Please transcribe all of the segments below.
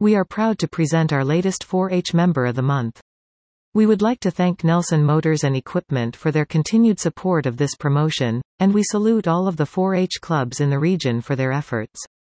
We are proud to present our latest 4-H Member of the Month. We would like to thank Nelson Motors and Equipment for their continued support of this promotion, and we salute all of the 4-H clubs in the region for their efforts.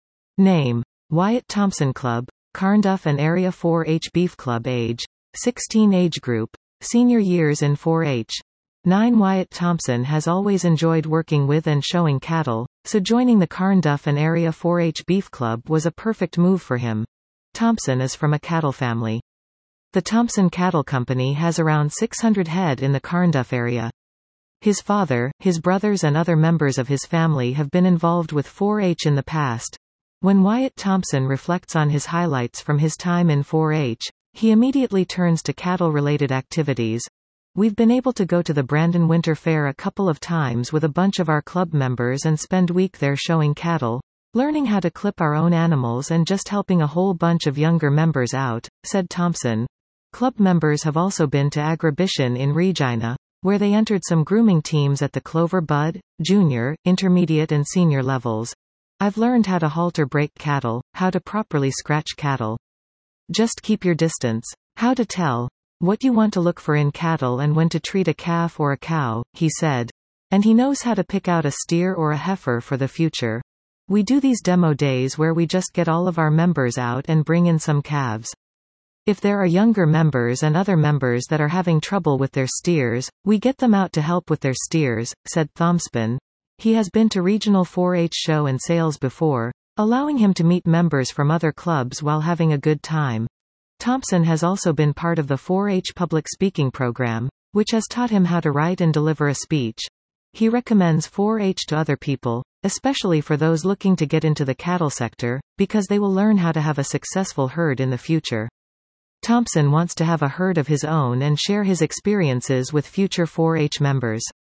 Name: Wyatt Thompson Club, Carnduff and Area 4-H Beef Club. Age: 16. Age group: Senior years in 4-H. 9. Wyatt Thompson has always enjoyed working with and showing cattle, so joining the Carnduff and Area 4-H Beef Club was a perfect move for him. Thompson is from a cattle family. The Thompson Cattle Company has around 600 head in the Carnduff area. His father, his brothers and other members of his family have been involved with 4-H in the past. When Wyatt Thompson reflects on his highlights from his time in 4-H, he immediately turns to cattle-related activities. We've been able to go to the Brandon Winter Fair a couple of times with a bunch of our club members and spend week there showing cattle, learning how to clip our own animals and just helping a whole bunch of younger members out, said Thompson. Club members have also been to Agribition in Regina, where they entered some grooming teams at the Clover Bud, Junior, Intermediate and Senior levels. I've learned how to halter break cattle, how to properly scratch cattle. Just keep your distance. How to tell what you want to look for in cattle and when to treat a calf or a cow, he said. And he knows how to pick out a steer or a heifer for the future. We do these demo days where we just get all of our members out and bring in some calves. If there are younger members and other members that are having trouble with their steers, we get them out to help with their steers, said Thompson. He has been to regional 4-H show and sales before, allowing him to meet members from other clubs while having a good time. Thompson has also been part of the 4-H public speaking program, which has taught him how to write and deliver a speech. He recommends 4-H to other people, especially for those looking to get into the cattle sector, because they will learn how to have a successful herd in the future. Thompson wants to have a herd of his own and share his experiences with future 4-H members.